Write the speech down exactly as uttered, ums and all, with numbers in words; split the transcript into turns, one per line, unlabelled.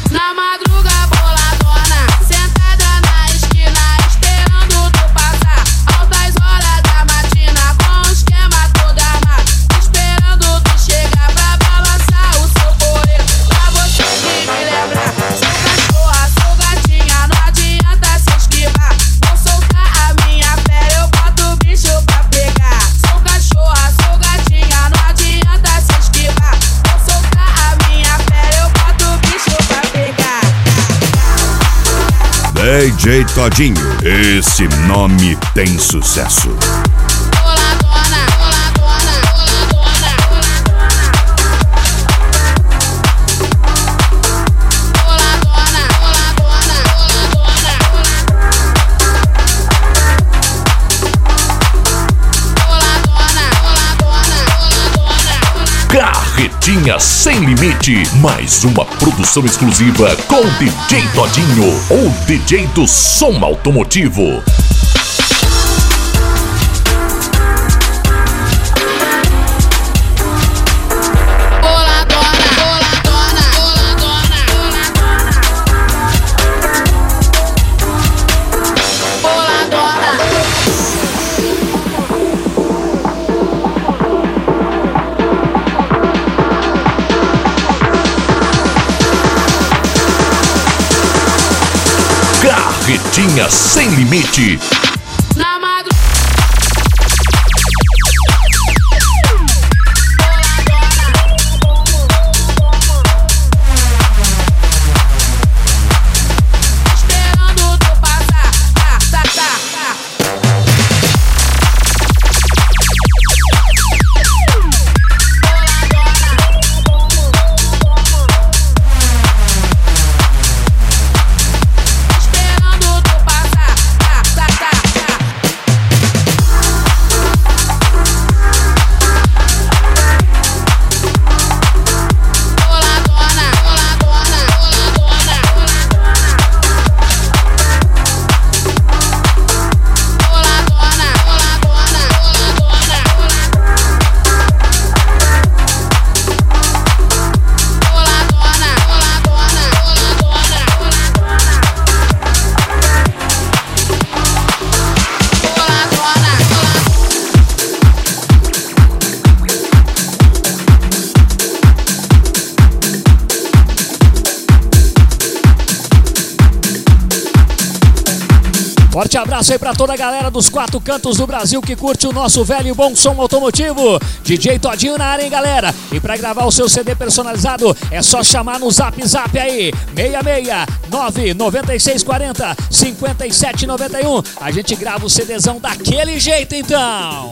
Na madruga boladona, sentada na esquina, esperando tu passar. Altas horas da matina, com o esquema todo armado, esperando tu chegar pra balançar o seu poder. Pra você que me lembrar, sou cachorra, sou gatinha, não adianta se esquivar. Vou soltar a minha pele, eu boto o bicho pra pegar. Sou cachorra, sou gatinha, não adianta se esquivar. Vou soltar a minha pele, eu boto o bicho pra pegar.
D J Todinho, esse nome tem sucesso.
Boladona, boladona, boladona, boladona, boladona, boladona, boladona.
Carretinha Sem Limite, mais uma produção exclusiva com D J Todinho, o D J do som automotivo. Carretinha Sem Limite.
Na madrugada. Esperando tu passar. Tá, tá, tá, tá. Esperando tu passar. Tá, tá, tá, tá. Boladona, boladona, boladona, boladona, boladona, boladona,
Forte abraço aí pra toda a galera dos quatro cantos do Brasil que curte o nosso velho e bom som automotivo. D J Todinho na área, hein, galera? E pra gravar o seu C D personalizado é só chamar no Zap Zap aí, seis seis nove nove seis quatro zero cinco sete nove um. A gente grava o CDzão daquele jeito, então.